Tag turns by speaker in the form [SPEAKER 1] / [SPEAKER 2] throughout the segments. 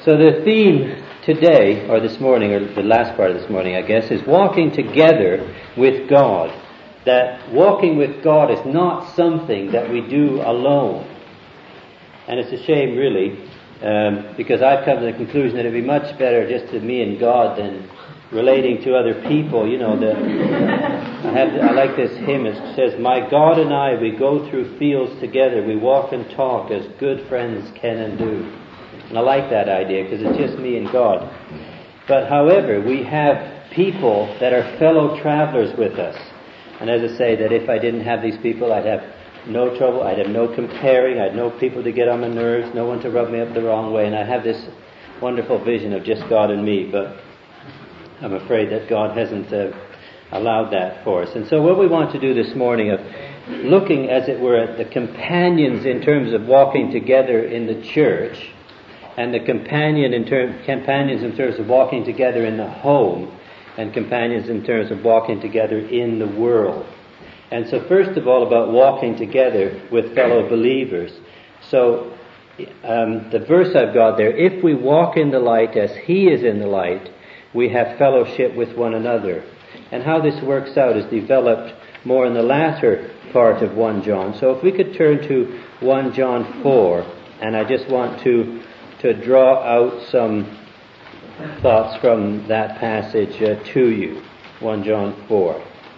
[SPEAKER 1] So the theme today, or this morning, or the last part of this morning, I guess, is walking together with God. That walking with God is not something that we do alone. And it's a shame, really, because I've come to the conclusion that it'd be much better just to me and God than relating to other people. You know, I like this hymn. It says, "My God and I, we go through fields together. We walk and talk as good friends can and do." And I like that idea because it's just me and God. But however, we have people that are fellow travelers with us. And as I say, that if I didn't have these people, I'd have no trouble. I'd have no comparing. I'd no people to get on my nerves, no one to rub me up the wrong way. And I have this wonderful vision of just God and me. But I'm afraid that God hasn't allowed that for us. And so what we want to do this morning of looking, as it were, at the companions in terms of walking together in the church, and the companions in terms of walking together in the home, and companions in terms of walking together in the world. And so first of all, about walking together with fellow believers. So the verse I've got there, "If we walk in the light as He is in the light, we have fellowship with one another." And how this works out is developed more in the latter part of 1 John. So if we could turn to 1 John 4, and I just want to draw out some thoughts from that passage to you. 1 John 4.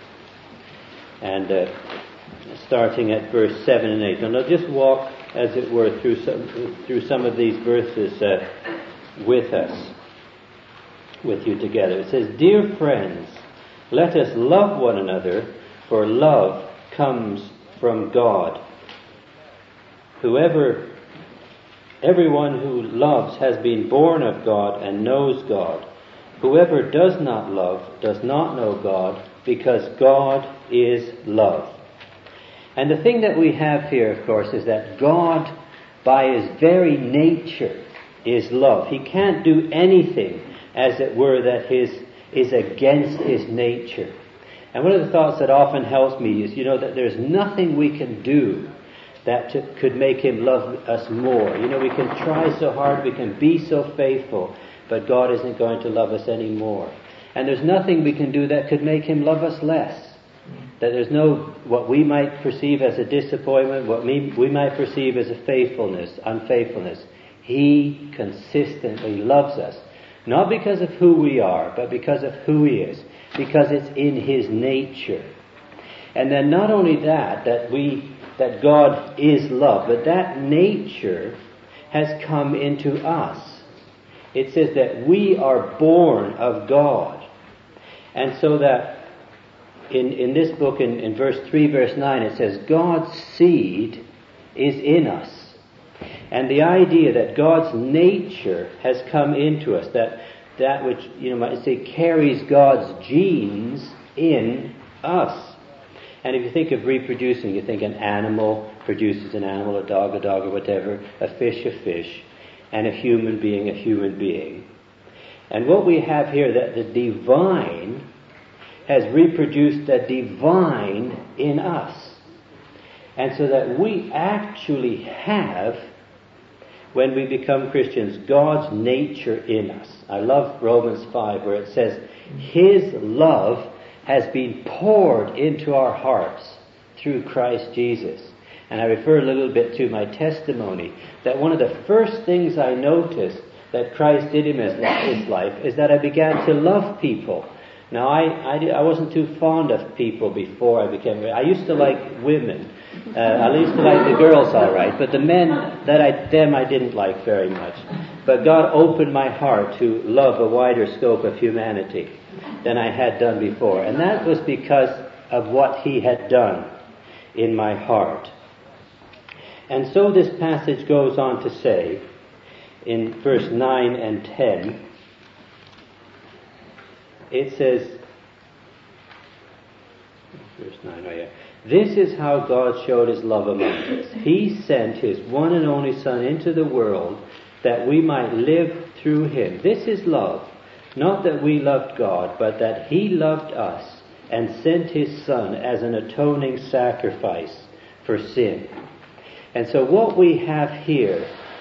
[SPEAKER 1] And starting at verse 7 and 8. And I'll just walk, as it were, through some of these verses with you together. It says, "Dear friends, let us love one another, for love comes from God. Everyone who loves has been born of God and knows God. Whoever does not love does not know God, because God is love." And the thing that we have here, of course, is that God, by His very nature, is love. He can't do anything, as it were, that is against His nature. And one of the thoughts that often helps me is, that there's nothing we can do that could make Him love us more. We can try so hard, we can be so faithful, but God isn't going to love us any more. And there's nothing we can do that could make Him love us less. That there's what we might perceive as a disappointment, what we might perceive as a unfaithfulness. He consistently loves us. Not because of who we are, but because of who He is. Because it's in His nature. And then not only that God is love, but that nature has come into us. It says that we are born of God. And so that in this book, in verse 3, verse 9, it says, God's seed is in us. And the idea that God's nature has come into us, that which, might say, carries God's genes in us. And if you think of reproducing, you think an animal produces an animal, a dog, or whatever, a fish, and a human being. And what we have here, that the divine has reproduced the divine in us. And so that we actually have, when we become Christians, God's nature in us. I love Romans 5, where it says, His love has been poured into our hearts through Christ Jesus. And I refer a little bit to my testimony, that one of the first things I noticed that Christ did in His life is that I began to love people. Now, I wasn't too fond of people before I became... I used to like women. I used to like the girls all right, but the men, I didn't like very much. But God opened my heart to love a wider scope of humanity than I had done before. And that was because of what He had done in my heart. And so this passage goes on to say, in verse 9 and 10, it says, verse 9, "This is how God showed His love among us. He sent His one and only Son into the world that we might live through Him. This is love. Not that we loved God, but that He loved us and sent His Son as an atoning sacrifice for sin." And so what we have here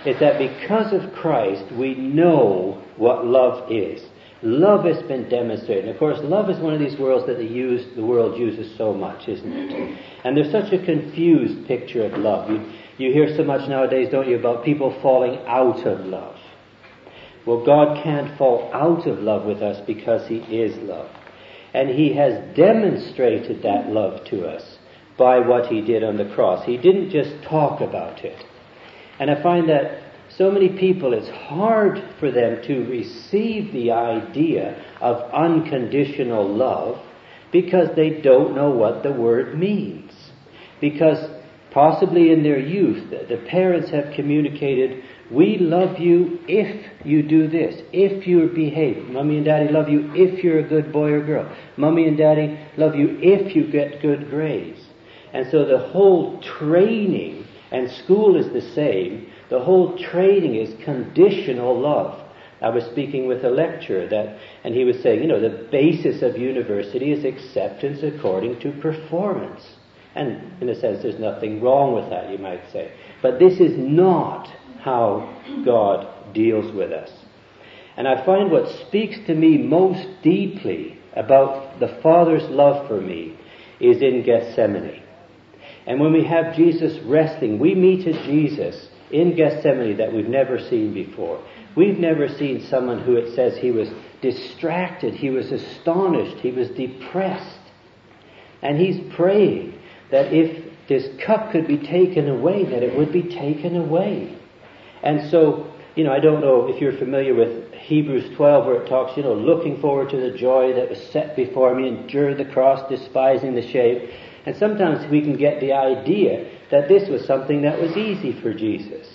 [SPEAKER 1] is that because of Christ, we know what love is. Love has been demonstrated. And of course, love is one of these words that the world uses so much, isn't it? And there's such a confused picture of love. You hear so much nowadays, don't you, about people falling out of love. Well, God can't fall out of love with us because He is love. And He has demonstrated that love to us by what He did on the cross. He didn't just talk about it. And I find that so many people, it's hard for them to receive the idea of unconditional love because they don't know what the word means. Because possibly in their youth, the parents have communicated, we love you if you do this, if you behave. Mommy and Daddy love you if you're a good boy or girl. Mommy and Daddy love you if you get good grades. And so the whole training, and school is the same, the whole training is conditional love. I was speaking with a lecturer and he was saying, the basis of university is acceptance according to performance. And in a sense, there's nothing wrong with that, you might say. But this is not how God deals with us. And I find what speaks to me most deeply about the Father's love for me is in Gethsemane. And when we have Jesus resting, we meet a Jesus in Gethsemane that we've never seen before. We've never seen someone who, it says, he was distracted, he was astonished, he was depressed. And he's praying that if this cup could be taken away, that it would be taken away. And so, I don't know if you're familiar with Hebrews 12 where it talks, looking forward to the joy that was set before me, endure the cross, despising the shame. And sometimes we can get the idea that this was something that was easy for Jesus.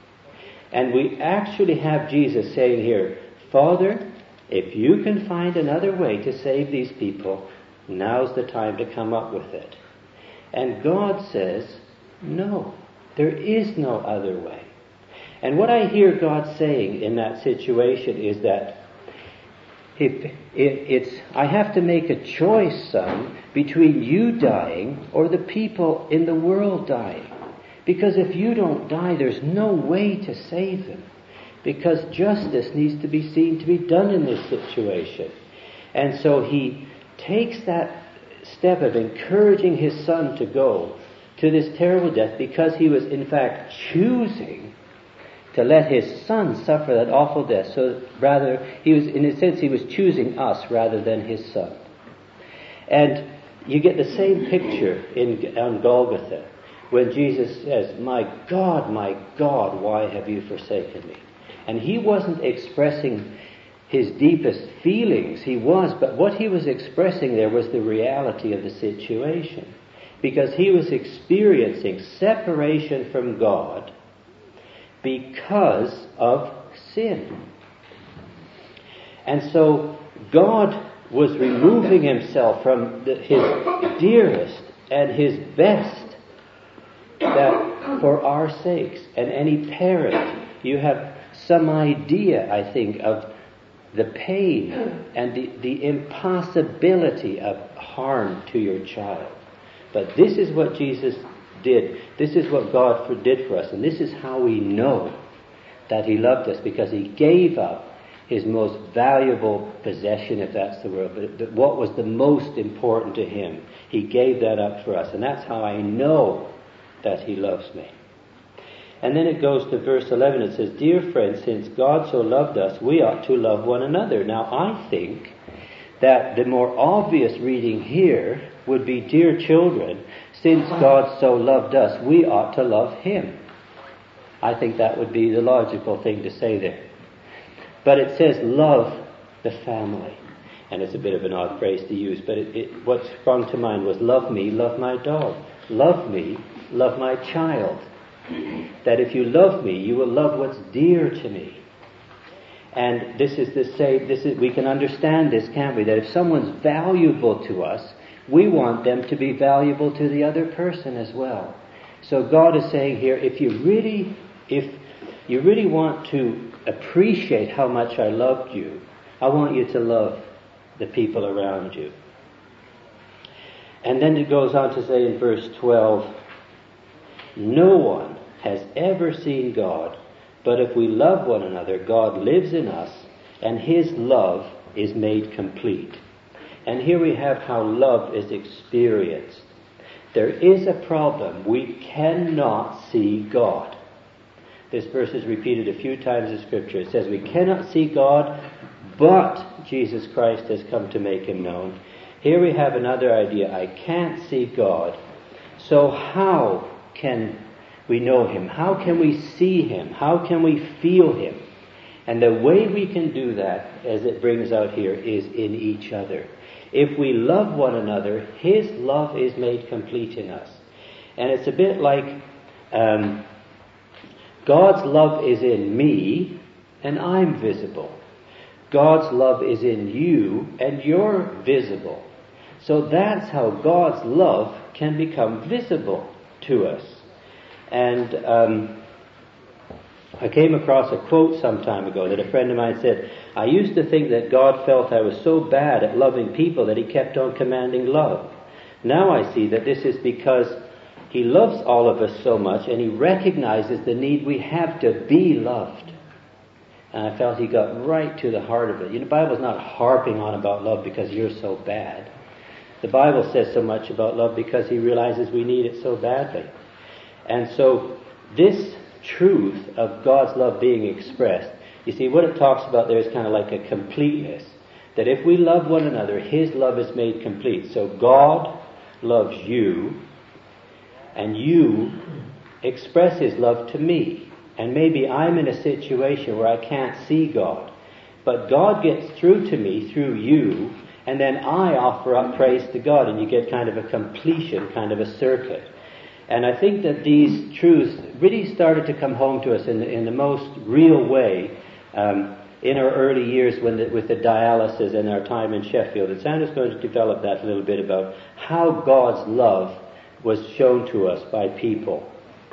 [SPEAKER 1] And we actually have Jesus saying here, Father, if you can find another way to save these people, now's the time to come up with it. And God says, no, there is no other way. And what I hear God saying in that situation is that I have to make a choice, son, between you dying or the people in the world dying. Because if you don't die, there's no way to save them. Because justice needs to be seen to be done in this situation. And so he takes that step of encouraging his son to go to this terrible death because he was in fact choosing to let his son suffer that awful death. So rather, he was, in a sense, he was choosing us rather than his son. And you get the same picture on Golgotha when Jesus says, my God, why have you forsaken me? And he wasn't expressing his deepest feelings. He was, but what he was expressing there was the reality of the situation. Because he was experiencing separation from God because of sin. And so God was removing himself from his dearest and his best that for our sakes. And any parent, you have some idea, I think, of the pain and the impossibility of harm to your child. But this is what Jesus did. This is what God did for us. And this is how we know that he loved us, because he gave up his most valuable possession, if that's the word, but what was the most important to him. He gave that up for us. And that's how I know that he loves me. And then it goes to verse 11. It says, Dear friends, since God so loved us, we ought to love one another. Now I think that the more obvious reading here would be, Dear children, since God so loved us, we ought to love him. I think that would be the logical thing to say there. But it says, love the family. And it's a bit of an odd phrase to use, but what sprung to mind was, love me, love my dog. Love me, love my child. That if you love me, you will love what's dear to me. And this is the same, we can understand this, can't we? That if someone's valuable to us, we want them to be valuable to the other person as well. So God is saying here, if you really want to appreciate how much I loved you, I want you to love the people around you. And then it goes on to say in verse 12, no one has ever seen God, But if we love one another, God lives in us, and His love is made complete. And here we have how love is experienced. There is a problem. We cannot see God. This verse is repeated a few times in Scripture. It says we cannot see God, but Jesus Christ has come to make Him known. Here we have another idea. I can't see God. So how can we know Him? How can we see Him? How can we feel Him? And the way we can do that, as it brings out here, is in each other. If we love one another, His love is made complete in us. And it's a bit like God's love is in me, and I'm visible. God's love is in you, and you're visible. So that's how God's love can become visible to us. And I came across a quote some time ago that a friend of mine said, I used to think that God felt I was so bad at loving people that He kept on commanding love. Now I see that this is because He loves all of us so much, and He recognizes the need we have to be loved. And I felt He got right to the heart of it. The Bible's not harping on about love because you're so bad. The Bible says so much about love because He realizes we need it so badly. And so this truth of God's love being expressed, you see, what it talks about there is kind of like a completeness. That if we love one another, His love is made complete. So God loves you, and you express His love to me. And maybe I'm in a situation where I can't see God, but God gets through to me through you, and then I offer up praise to God, and you get kind of a completion, kind of a circuit. And I think that these truths really started to come home to us in the most real way in our early years with the dialysis and our time in Sheffield. And Sandra's going to develop that a little bit about how God's love was shown to us by people.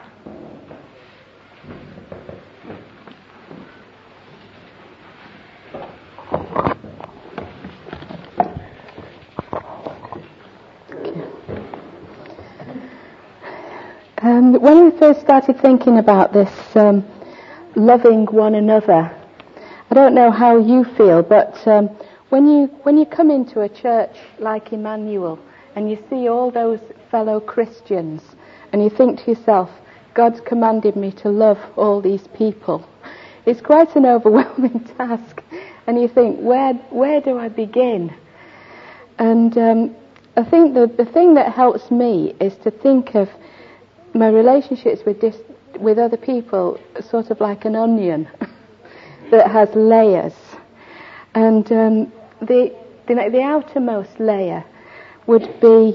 [SPEAKER 2] When we first started thinking about this loving one another, I don't know how you feel, but when you come into a church like Emmanuel and you see all those fellow Christians and you think to yourself, God's commanded me to love all these people, it's quite an overwhelming task. And you think, where do I begin? And I think the thing that helps me is to think of my relationships with other people sort of like an onion that has layers. And the outermost layer would be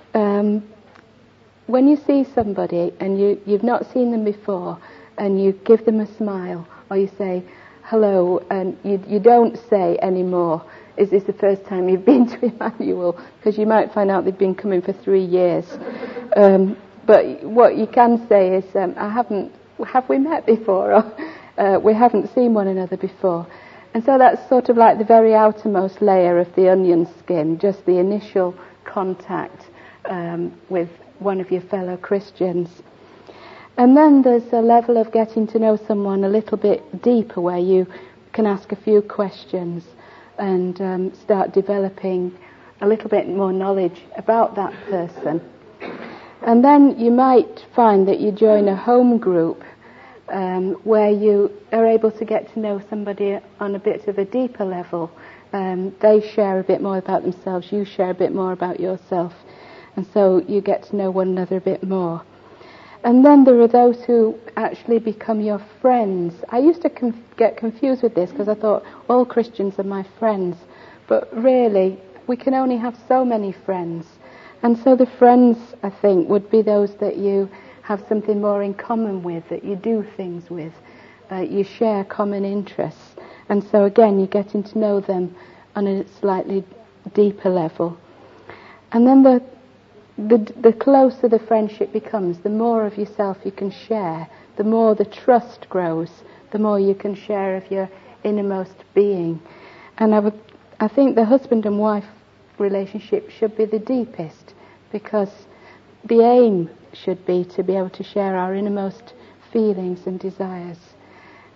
[SPEAKER 2] when you see somebody and you've not seen them before and you give them a smile or you say hello, and you don't say anymore, is this the first time you've been to Emmanuel? Because you might find out they've been coming for 3 years. But what you can say is, have we met before? Or we haven't seen one another before. And so that's sort of like the very outermost layer of the onion skin, just the initial contact with one of your fellow Christians. And then there's a level of getting to know someone a little bit deeper where you can ask a few questions and start developing a little bit more knowledge about that person. And then you might find that you join a home group where you are able to get to know somebody on a bit of a deeper level. They share a bit more about themselves, you share a bit more about yourself, and so you get to know one another a bit more. And then there are those who actually become your friends. I used to get confused with this because I thought all Christians are my friends, but really we can only have so many friends. And so the friends, I think, would be those that you have something more in common with, that you do things with, you share common interests. And so again, you're getting to know them on a slightly deeper level. And then the closer the friendship becomes, the more of yourself you can share, the more the trust grows, the more you can share of your innermost being. And I think the husband and wife relationship should be the deepest, because the aim should be to be able to share our innermost feelings and desires.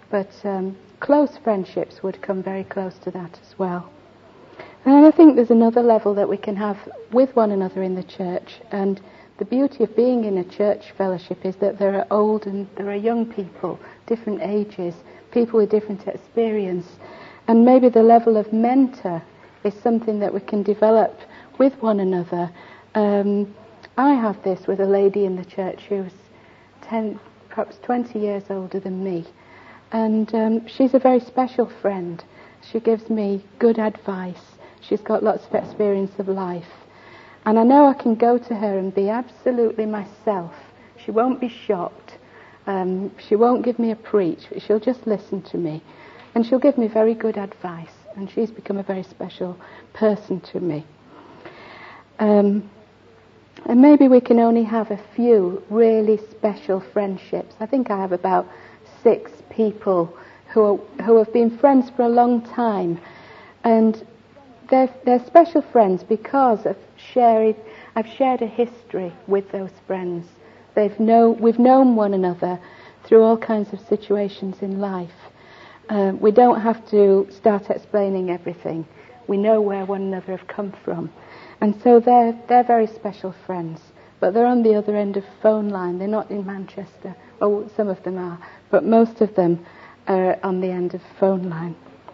[SPEAKER 2] But close friendships would come very close to that as well. And I think there's another level that we can have with one another in the church. And the beauty of being in a church fellowship is that there are old and there are young people, different ages, people with different experience. And maybe the level of mentor is something that we can develop with one another. I have this with a lady in the church who's 10, perhaps 20 years older than me. And she's a very special friend. She gives me good advice. She's got lots of experience of life. And I know I can go to her and be absolutely myself. She won't be shocked. She won't give me a preach. She'll just listen to me. And she'll give me very good advice. And she's become a very special person to me. And maybe we can only have a few really special friendships. I think I have about 6 people who have been friends for a long time. And they're special friends because I've shared a history with those friends. We've known one another through all kinds of situations in life. We don't have to start explaining everything. We know where one another have come from. And so they're very special friends. But they're on the other end of the phone line. They're not in Manchester. Oh, some of them are. But most of them are on the end of the phone line.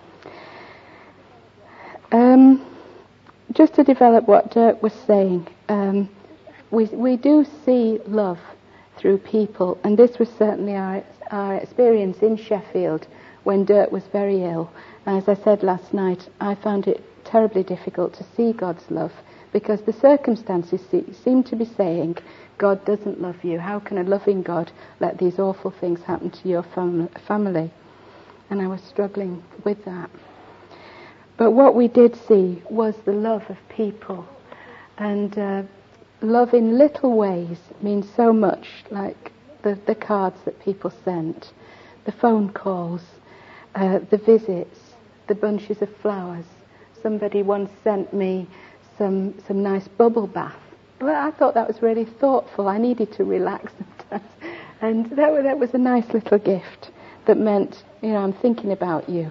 [SPEAKER 2] Just to develop what Dirk was saying, we do see love through people, and this was certainly our experience in Sheffield when Dirk was very ill. As I said last night, I found it terribly difficult to see God's love because the circumstances seem to be saying, God doesn't love you. How can a loving God let these awful things happen to your family? And I was struggling with that. But what we did see was the love of people. And love in little ways means so much, like the cards that people sent, the phone calls, the visits, the bunches of flowers. Somebody once sent me some nice bubble bath. Well, I thought that was really thoughtful. I needed to relax sometimes. And that was a nice little gift that meant, I'm thinking about you.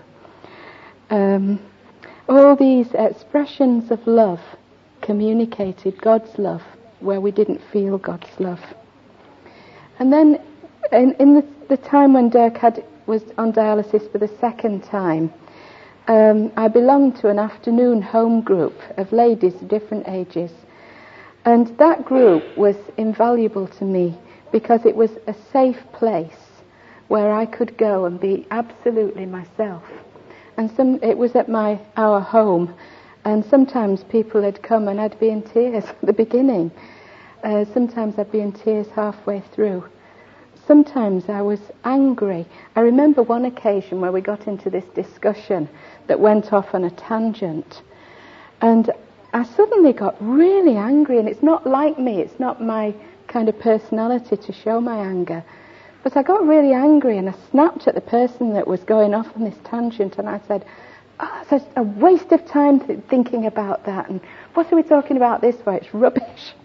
[SPEAKER 2] All these expressions of love communicated God's love where we didn't feel God's love. And then in the time when Dirk was on dialysis for the second time, I belonged to an afternoon home group of ladies of different ages. And that group was invaluable to me because it was a safe place where I could go and be absolutely myself. And it was at our home, and sometimes people had come and I'd be in tears at the beginning. Sometimes I'd be in tears halfway through. Sometimes I was angry. I remember one occasion where we got into this discussion that went off on a tangent. And I suddenly got really angry, and it's not like me. It's not my kind of personality to show my anger. But I got really angry, and I snapped at the person that was going off on this tangent, and I said, it's such a waste of time thinking about that, and what are we talking about this for? It's rubbish.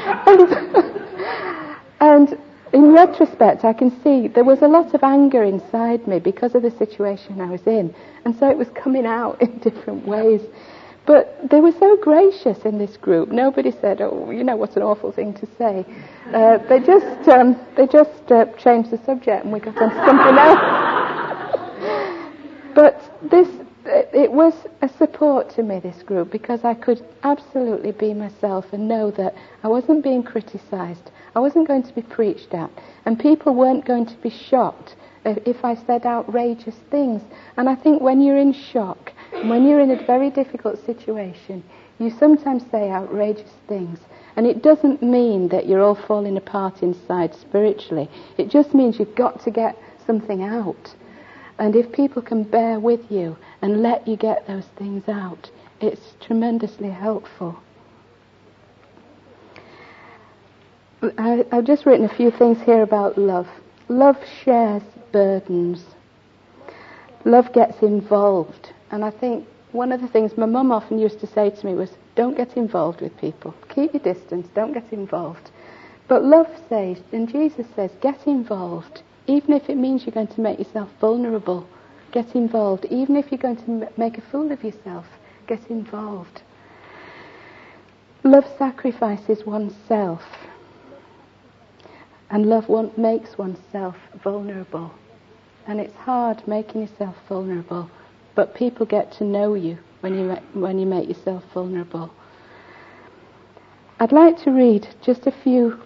[SPEAKER 2] And in retrospect, I can see there was a lot of anger inside me because of the situation I was in, and so it was coming out in different ways. But they were so gracious in this group. Nobody said, what an awful thing to say. They just changed the subject and we got on to something else. But it was a support to me, this group, because I could absolutely be myself and know that I wasn't being criticised. I wasn't going to be preached at. And people weren't going to be shocked if I said outrageous things. And I think when you're in shock, when you're in a very difficult situation, you sometimes say outrageous things. And it doesn't mean that you're all falling apart inside spiritually. It just means you've got to get something out. And if people can bear with you and let you get those things out, it's tremendously helpful. I've just written a few things here about love. Love shares burdens. Love gets involved. And I think one of the things my mum often used to say to me was, don't get involved with people. Keep your distance, don't get involved. But love says, and Jesus says, get involved Even if it means you're going to make yourself vulnerable, get involved. Even if you're going to make a fool of yourself, get involved. Love sacrifices oneself, and love makes oneself vulnerable. And it's hard making yourself vulnerable, but people get to know you when you make yourself vulnerable. I'd like to read just a few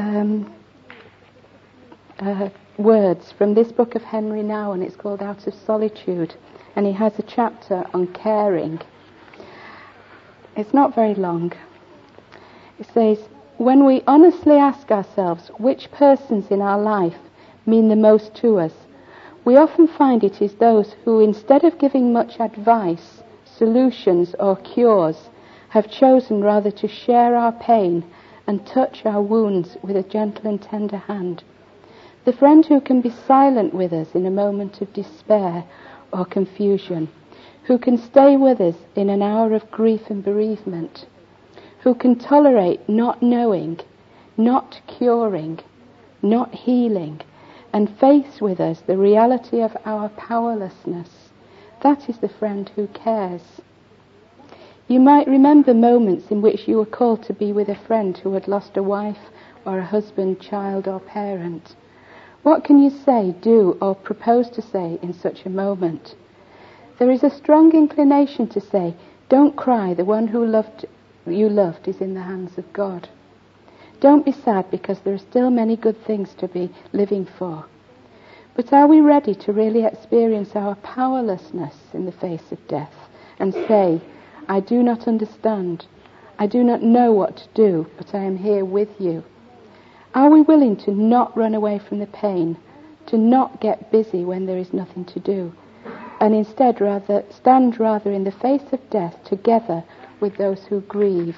[SPEAKER 2] words from this book of Henry Nouwen. It's called Out of Solitude, and he has a chapter on caring. It's not very long. It says, when we honestly ask ourselves which persons in our life mean the most to us, we often find it is those who, instead of giving much advice, solutions or cures, have chosen rather to share our pain and touch our wounds with a gentle and tender hand. The friend who can be silent with us in a moment of despair or confusion, who can stay with us in an hour of grief and bereavement, who can tolerate not knowing, not curing, not healing, and face with us the reality of our powerlessness. That is the friend who cares. You might remember moments in which you were called to be with a friend who had lost a wife or a husband, child or parent. What can you say, do or propose to say in such a moment? There is a strong inclination to say, don't cry, the one who you loved is in the hands of God. Don't be sad because there are still many good things to be living for. But are we ready to really experience our powerlessness in the face of death and say, I do not understand, I do not know what to do, but I am here with you? Are we willing to not run away from the pain, to not get busy when there is nothing to do, and instead stand in the face of death together with those who grieve?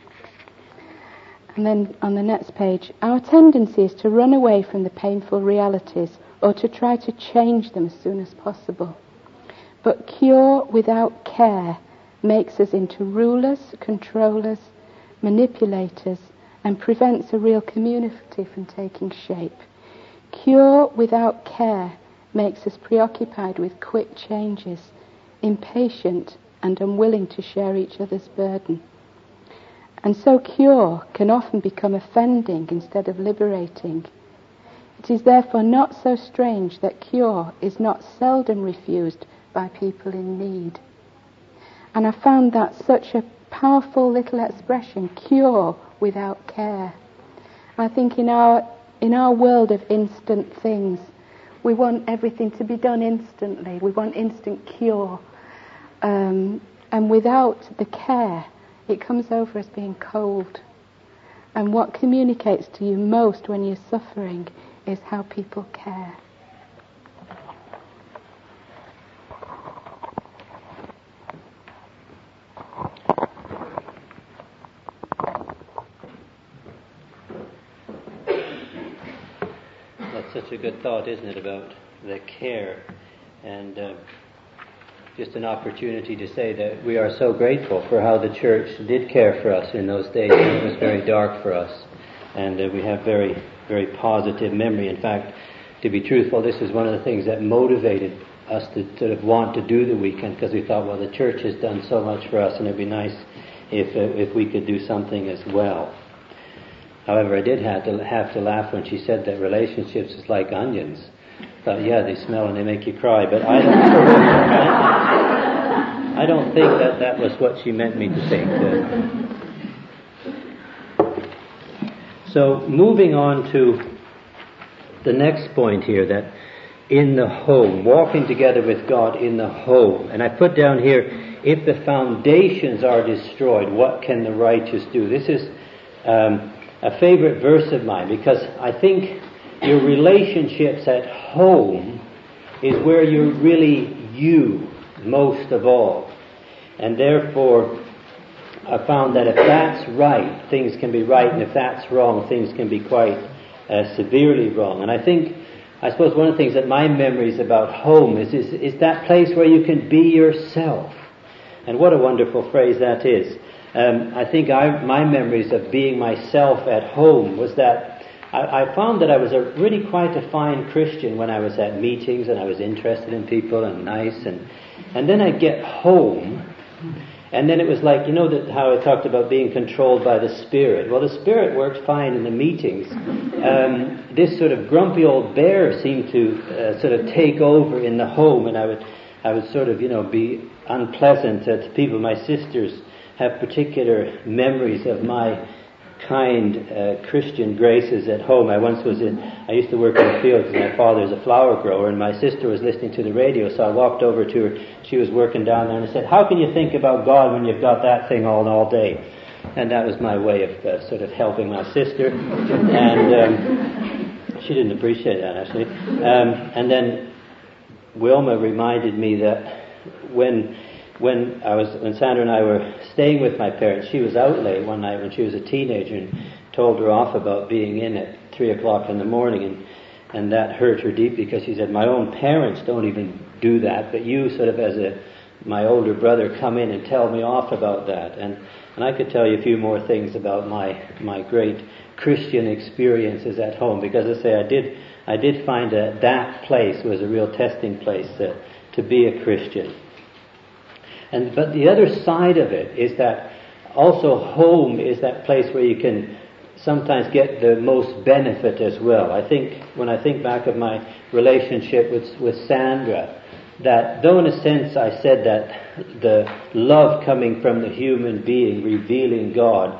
[SPEAKER 2] And then on the next page, our tendency is to run away from the painful realities or to try to change them as soon as possible. But cure without care makes us into rulers, controllers, manipulators, and prevents a real community from taking shape. Cure without care makes us preoccupied with quick changes, impatient and unwilling to share each other's burden. And so cure can often become offending instead of liberating. It is therefore not so strange that cure is not seldom refused by people in need. And I found that such a powerful little expression, cure without care. I think in our world of instant things, we want everything to be done instantly. We want instant cure. And without the care, it comes over as being cold. And what communicates to you most when you're suffering is how people care.
[SPEAKER 1] That's such a good thought, isn't it, about the care, and just an opportunity to say that we are so grateful for how the church did care for us in those days when it was very dark for us, and we have very, very positive memory. In fact, to be truthful, this is one of the things that motivated us to sort of want to do the weekend, because we thought, well, the church has done so much for us, and it'd be nice if we could do something as well. However, I did have to laugh when she said that relationships is like onions. I thought, yeah, they smell and they make you cry, but I don't think that was what she meant me to think. So, moving on to the next point here, that in the home, walking together with God in the home. And I put down here, if the foundations are destroyed, what can the righteous do? This is a favorite verse of mine, because I think your relationships at home is where you're really you most of all. And therefore, I found that if that's right, things can be right, and if that's wrong, things can be quite severely wrong. And I suppose one of the things that my memories about home is that place where you can be yourself. And what a wonderful phrase that is. I think my memories of being myself at home was that I found that I was really quite a fine Christian when I was at meetings and I was interested in people and nice, and then I'd get home, and then it was like, you know that how I talked about being controlled by the Spirit. Well, the Spirit worked fine in the meetings. This sort of grumpy old bear seemed to sort of take over in the home, and I would sort of, be unpleasant to people. My sisters have particular memories of my kind Christian graces at home. I used to work in the field because my father's a flower grower, and my sister was listening to the radio, so I walked over to her. She was working down there, and I said, "How can you think about God when you've got that thing on all day?" And that was my way of sort of helping my sister, and she didn't appreciate that, actually. And then Wilma reminded me that when Sandra and I were staying with my parents, she was out late one night when she was a teenager and told her off about being in at 3 o'clock in the morning, and that hurt her deeply because she said, "My own parents don't even do that, but you sort of as my older brother come in and tell me off about that." And I could tell you a few more things about my great Christian experiences at home, because I say I did find that place was a real testing place to be a Christian. But the other side of it is that also home is that place where you can sometimes get the most benefit as well. I think when I think back of my relationship with Sandra, that though in a sense I said that the love coming from the human being revealing God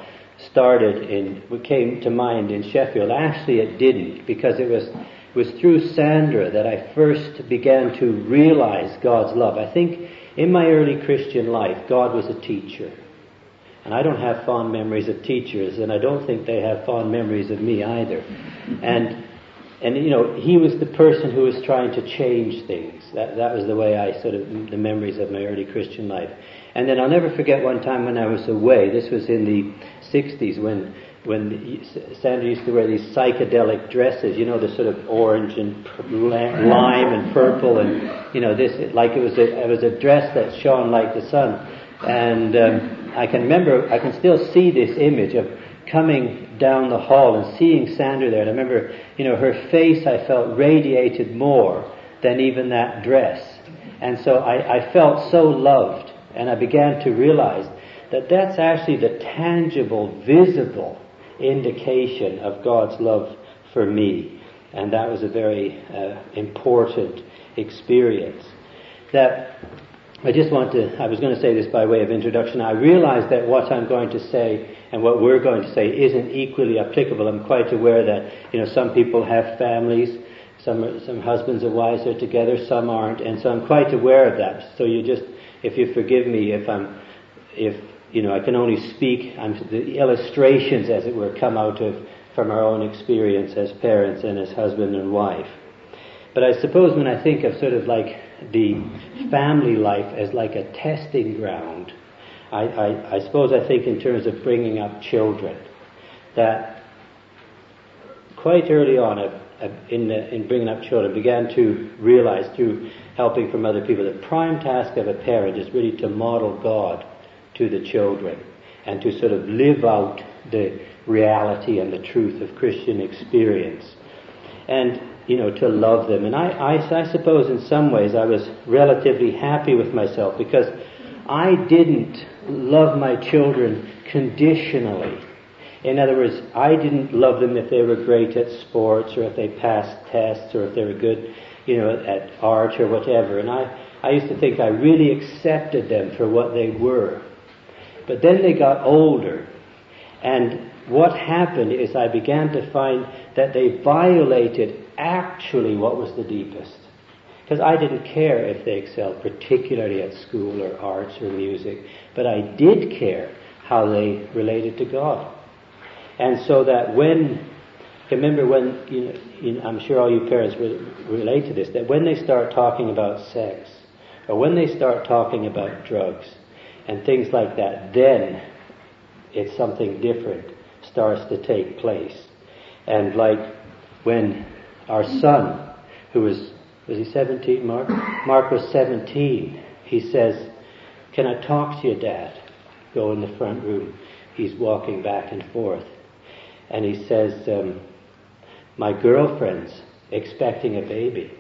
[SPEAKER 1] came to mind in Sheffield, actually it didn't, because it was through Sandra that I first began to realize God's love. I think in my early Christian life, God was a teacher. And I don't have fond memories of teachers, and I don't think they have fond memories of me either. And he was the person who was trying to change things. That was the way the memories of my early Christian life. And then I'll never forget one time when I was away. This was in the 60s when Sandra used to wear these psychedelic dresses, the sort of orange and lime and purple, and it was a dress that shone like the sun. And I can still see this image of coming down the hall and seeing Sandra there. And I remember, her face I felt radiated more than even that dress. And so I felt so loved, and I began to realize that that's actually the tangible, visible indication of God's love for me. And that was a very important experience. That I was going to say this by way of introduction. I realize that what I'm going to say and what we're going to say isn't equally applicable. I'm quite aware that, some people have families, some husbands and wives are together, some aren't, and so I'm quite aware of that. So if you forgive me I can only speak, the illustrations, as it were, come from our own experience as parents and as husband and wife. But I suppose when I think of sort of like the family life as like a testing ground, I suppose I think in terms of bringing up children, that quite early on in bringing up children, began to realize through helping from other people, the prime task of a parent is really to model God to the children and to sort of live out the reality and the truth of Christian experience, and to love them. And I suppose in some ways I was relatively happy with myself, because I didn't love my children conditionally. In other words, I didn't love them if they were great at sports, or if they passed tests, or if they were good at art or whatever. And I used to think I really accepted them for what they were. But then they got older, and what happened is I began to find that they violated actually what was the deepest. Because I didn't care if they excelled particularly at school or arts or music, but I did care how they related to God. And so that I'm sure all you parents will relate to this, that when they start talking about sex, or when they start talking about drugs, and things like that, then it's something different starts to take place. And like when our son, who was he 17, Mark? Mark was 17. He says, "Can I talk to you, Dad?" Go in the front room. He's walking back and forth. And he says, my girlfriend's expecting a baby.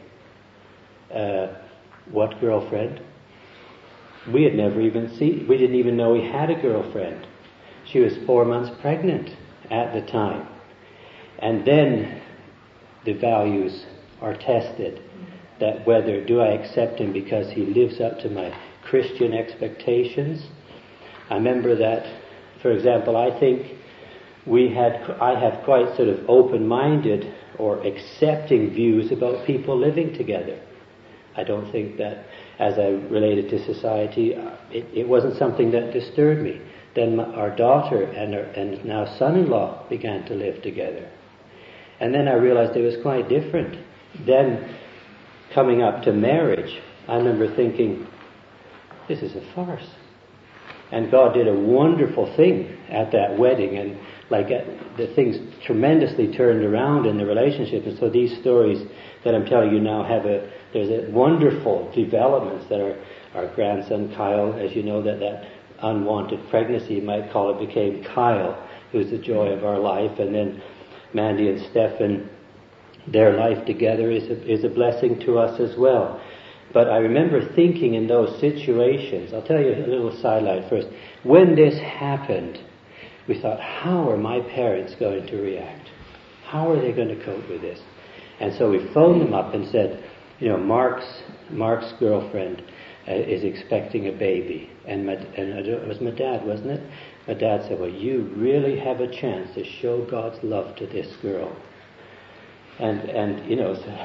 [SPEAKER 1] What girlfriend? We had never even seen, we didn't even know he had a girlfriend. She was 4 months pregnant at the time. And then the values are tested. That whether do I accept him because he lives up to my Christian expectations? I remember that, for example, I think I have quite sort of open-minded or accepting views about people living together. I don't think that, as I related to society, it wasn't something that disturbed me. Then our daughter and now son-in-law began to live together. And then I realized it was quite different. Then, coming up to marriage, I remember thinking, this is a farce. And God did a wonderful thing at that wedding, and the things tremendously turned around in the relationship. And so these stories that I'm telling you now there's a wonderful developments that our grandson Kyle, as you know, that unwanted pregnancy, you might call it, became Kyle, who's the joy of our life. And then Mandy and Stephen, their life together is a blessing to us as well. But I remember thinking in those situations, I'll tell you a little sidelight first. When this happened, we thought, how are my parents going to react? How are they going to cope with this? And so we phoned them up and said, Mark's girlfriend is expecting a baby. And it was my dad, wasn't it? My dad said, well, you really have a chance to show God's love to this girl. And so,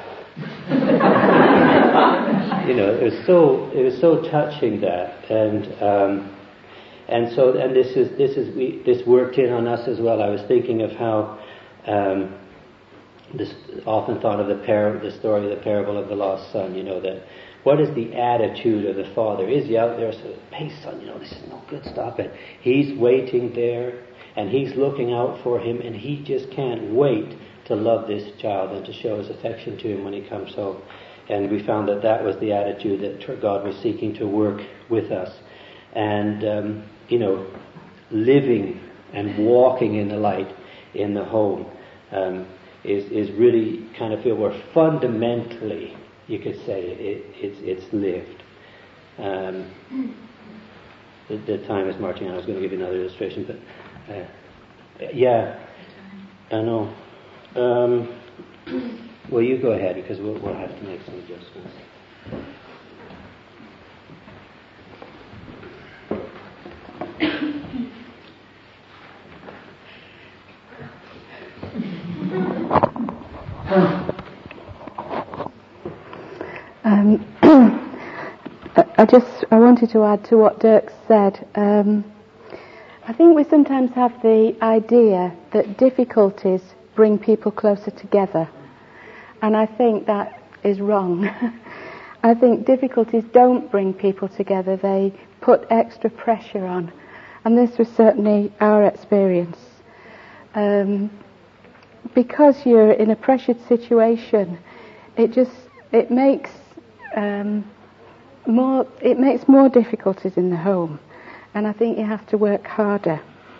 [SPEAKER 1] it was so touching that, and this worked in on us as well. I was thinking of how this often thought of the story of the parable of the lost son. That what is the attitude of the father? Is he out there saying, "Hey son, this is no good, stop it"? He's waiting there, and he's looking out for him, and he just can't wait to love this child and to show his affection to him when he comes home. And we found that was the attitude that God was seeking to work with us. And, living and walking in the light in the home is really kind of feel where fundamentally, you could say, it's lived. The time is marching on. I was going to give you another illustration, but I know. Well, you go ahead, because we'll have to make some adjustments.
[SPEAKER 2] I wanted to add to what Dirk said. I think we sometimes have the idea that difficulties bring people closer together, and I think that is wrong. I think difficulties don't bring people together, they put extra pressure on, and this was certainly our experience. Because you're in a pressured situation, it makes more difficulties in the home, and I think you have to work harder.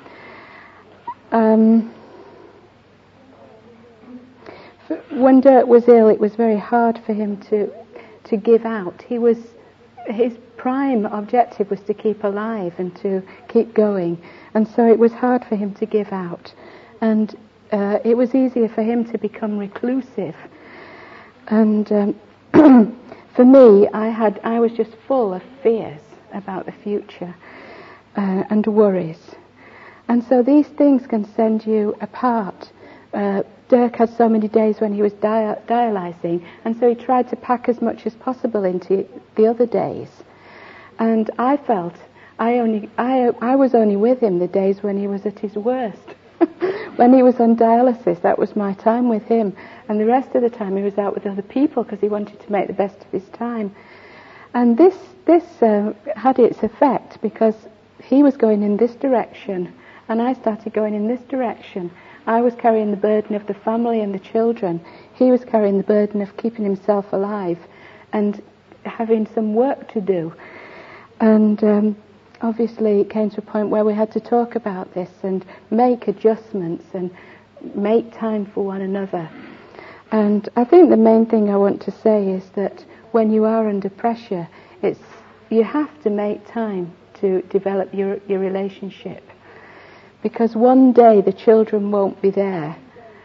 [SPEAKER 2] When Dirk was ill, it was very hard for him to give out. His prime objective was to keep alive and to keep going, and so it was hard for him to give out. And it was easier for him to become reclusive. And for me, I was just full of fears about the future and worries. And so these things can send you apart. Dirk had so many days when he was dialysing, and so he tried to pack as much as possible into the other days. And I felt I was only with him the days when he was at his worst. When he was on dialysis, that was my time with him, and the rest of the time he was out with other people because he wanted to make the best of his time. And this had its effect, because he was going in this direction and I started going in this direction. I was carrying the burden of the family and the children. He was carrying the burden of keeping himself alive and having some work to do. And obviously it came to a point where we had to talk about this and make adjustments and make time for one another. And I think the main thing I want to say is that when you are under pressure, you have to make time to develop your relationship. Because one day the children won't be there.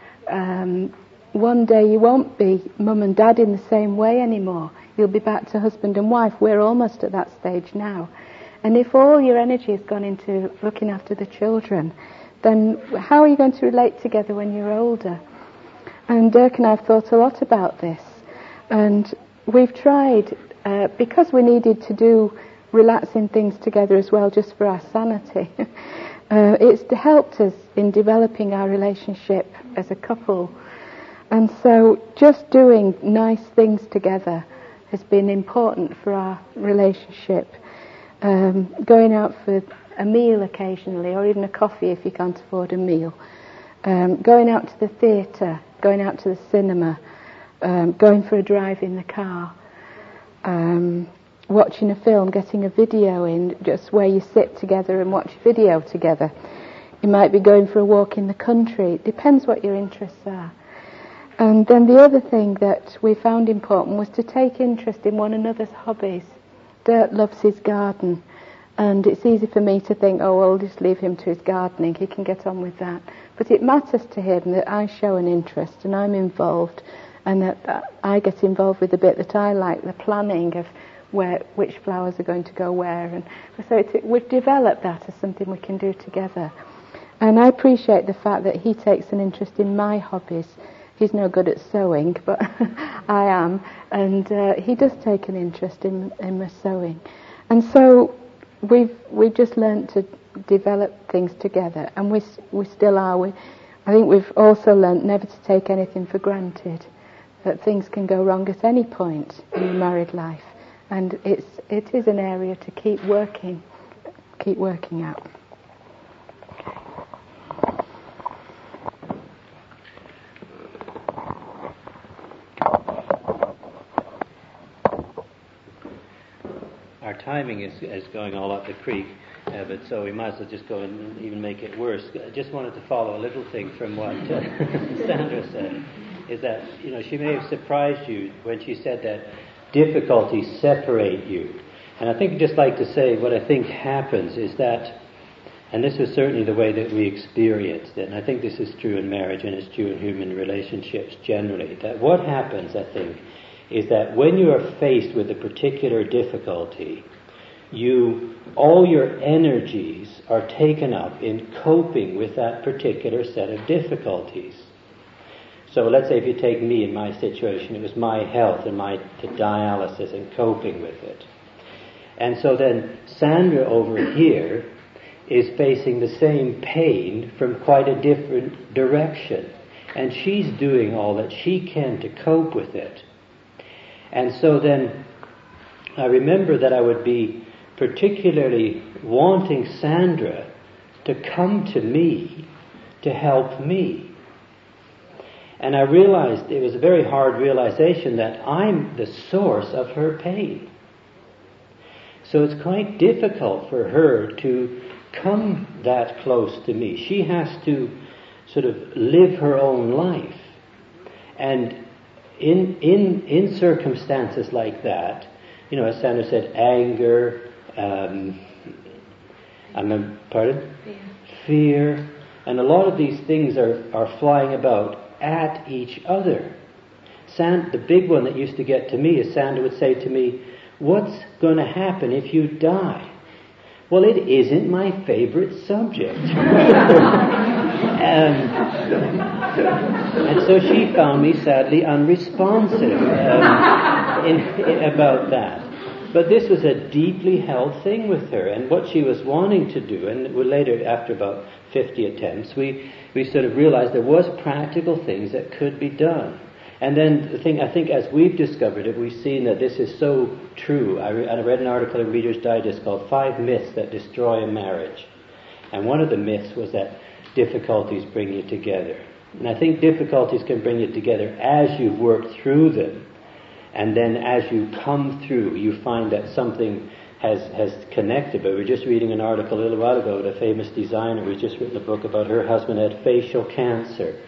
[SPEAKER 2] One day you won't be mum and dad in the same way anymore. You'll be back to husband and wife. We're almost at that stage now. And if all your energy has gone into looking after the children, then how are you going to relate together when you're older? And Dirk and I have thought a lot about this. And we've tried, because we needed to do relaxing things together as well, just for our sanity. It's helped us in developing our relationship as a couple. And so just doing nice things together has been important for our relationship. Going out for a meal occasionally, or even a coffee if you can't afford a meal. Going out to the theatre, going out to the cinema, going for a drive in the car. Watching a film, getting a video in, just where you sit together and watch a video together. You might be going for a walk in the country. It depends what your interests are. And then the other thing that we found important was to take interest in one another's hobbies. Dirk loves his garden, and it's easy for me to think, oh, I'll just leave him to his gardening, he can get on with that. But it matters to him that I show an interest and I'm involved, and that I get involved with the bit that I like, the planning of which flowers are going to go where. And so we've developed that as something we can do together. And I appreciate the fact that he takes an interest in my hobbies. He's no good at sewing, but I am. And he does take an interest in my sewing. And so we've just learned to develop things together. And we still are. I think we've also learned never to take anything for granted. That things can go wrong at any point in your married life. And it is an area to keep working at.
[SPEAKER 1] Our timing is going all up the creek, but so we might as well just go and even make it worse. I just wanted to follow a little thing from what Sandra said, is that, she may have surprised you when she said that difficulties separate you. And I think I'd just like to say what I think happens is that, and this is certainly the way that we experienced it, and I think this is true in marriage and it's true in human relationships generally, that what happens, I think, is that when you are faced with a particular difficulty, all your energies are taken up in coping with that particular set of difficulties. So let's say if you take me in my situation, it was my health and the dialysis and coping with it. And so then Sandra over here is facing the same pain from quite a different direction. And she's doing all that she can to cope with it. And so then I remember that I would be particularly wanting Sandra to come to me to help me. And I realized, it was a very hard realization, that I'm the source of her pain. So it's quite difficult for her to come that close to me. She has to sort of live her own life. And in circumstances like that, as Sandra said, anger, fear, and a lot of these things are flying about at each other. The big one that used to get to me is Sandra would say to me, "What's going to happen if you die?" Well, it isn't my favorite subject. And so she found me sadly unresponsive about that. But this was a deeply held thing with her, and what she was wanting to do, and later, after about 50 attempts, we sort of realized there was practical things that could be done. And then the thing, I think as we've discovered it, we've seen that this is so true. I read an article in Reader's Digest called 5 Myths That Destroy a Marriage. And one of the myths was that difficulties bring you together. And I think difficulties can bring you together as you've worked through them. And then as you come through, you find that something has connected. But we were just reading an article a little while ago, a famous designer who's just written a book about her husband had facial cancer.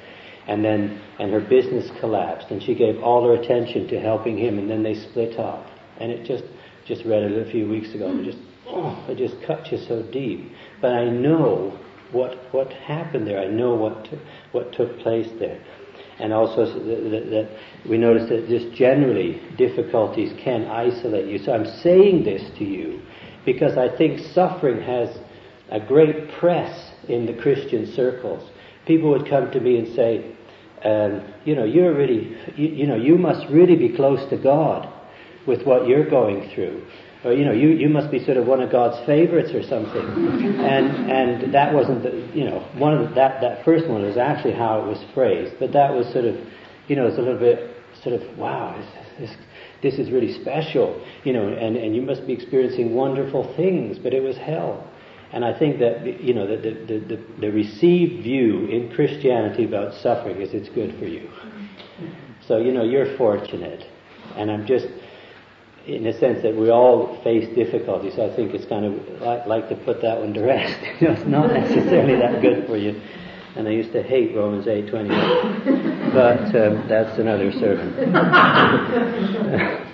[SPEAKER 1] And her business collapsed, and she gave all her attention to helping him, and then they split up. And it just read it a few weeks ago, and it just cut you so deep. But I know what happened there. I know what took place there. And also that we notice that just generally difficulties can isolate you. So I'm saying this to you because I think suffering has a great press in the Christian circles. People would come to me and say, you're really, you must really be close to God with what you're going through. Or, you must be sort of one of God's favorites or something. And that wasn't that first one was actually how it was phrased. But that was sort of, it's a little bit sort of, wow, this is really special, and you must be experiencing wonderful things, but it was hell. And I think that, the received view in Christianity about suffering is it's good for you. So, you're fortunate. And I'm just, in a sense that we all face difficulties, so I think it's kind of like to put that one to rest. It's not necessarily that good for you. And I used to hate Romans 8:28. But that's another sermon.